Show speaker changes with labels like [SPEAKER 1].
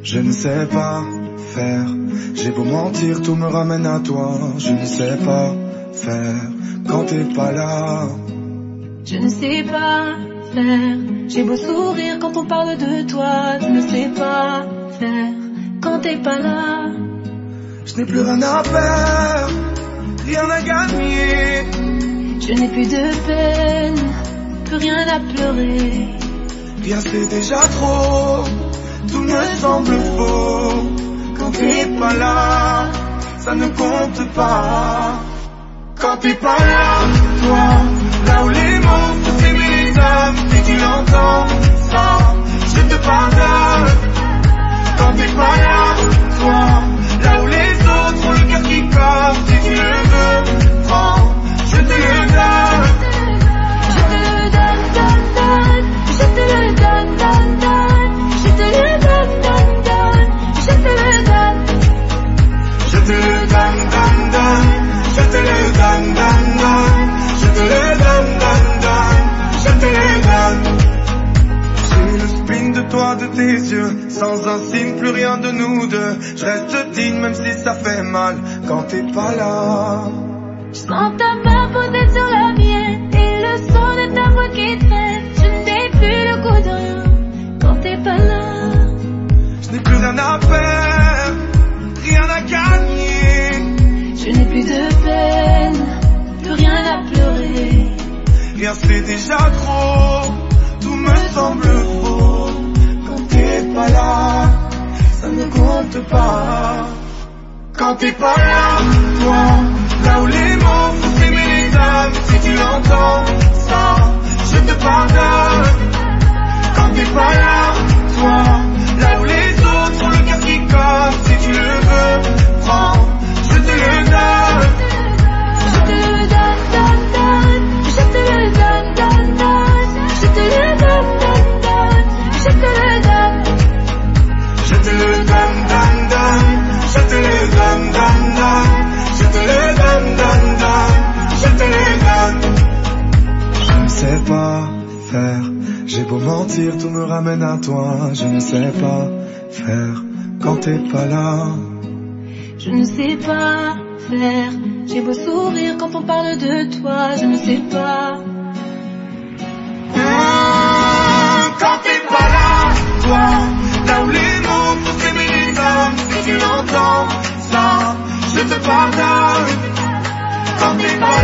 [SPEAKER 1] Je ne sais pas faire. J'ai beau mentir, tout me ramène à toi. Je ne sais pas faire quand t'es pas là.
[SPEAKER 2] Je ne sais pas faire. J'ai beau sourire quand on parle de toi. Je ne sais pas faire quand t'es pas là.
[SPEAKER 1] Je n'ai plus rien à faire, rien à gagner.
[SPEAKER 2] Je n'ai plus de peine, plus rien à pleurer.
[SPEAKER 1] Rien c'est déjà trop, tout me semble faux. Quand t'es pas là, ça ne compte pas. Quand t'es pas là, toi, là où les mots font aimer les âmes. Si tu l'entends, ça, je te pardonne. Quand t'es pas là, toi, là où les autres ont le cœur qui colle. Si tu le veux, prends, je te le donne.
[SPEAKER 2] Je te le donne, donne, donne. Je te le donne, donne, donne. Je te le donne, donne, donne. Je te le donne.
[SPEAKER 1] Je te le donne, donne, donne. Je te le donne, donne, donne. Je te le donne, donne, donne. Je te le donne. J'ai le spin de toi, de tes yeux. Sans un signe, plus rien de nous deux. Je reste digne même si ça fait mal quand t'es pas là.
[SPEAKER 2] Je sens ta main posée sur la mienne et le son de ta voix qui traîne. Je n'ai plus le goût de rien quand t'es pas là.
[SPEAKER 1] Je n'ai plus rien à faire, rien à gagner.
[SPEAKER 2] Je n'ai plus de peine, plus rien à pleurer.
[SPEAKER 1] Rien c'est déjà trop, tout me semble faux. Quand t'es pas là, ça ne compte pas. Quand t'es pas là, toi, là où les mots font aimer les âmes. Si tu l'entends, ça, je te pardonne. Quand t'es pas là, toi, là où les autres ont le cœur qui colle. Si tu le veux, prends, je te le donne.
[SPEAKER 2] Je te le donne, donne, donne. Je te le donne, donne, donne. Je te le donne, donne, donne. Je te le donne.
[SPEAKER 1] Je te le donne, donne, donne. Je te le donne, donne, donne. Je te le donne, donne, donne. Je te le donne. Je ne sais pas faire. J'ai beau mentir, tout me ramène à toi. Je ne sais pas faire quand t'es pas là.
[SPEAKER 2] Je ne sais pas faire. J'ai beau sourire quand on parle de toi. Je ne sais pas.
[SPEAKER 1] Quand t'es pas là, toi, là où les mots font aimer les hommes. Si tu l'entends, ça, je te pardonne. Quand t'es pas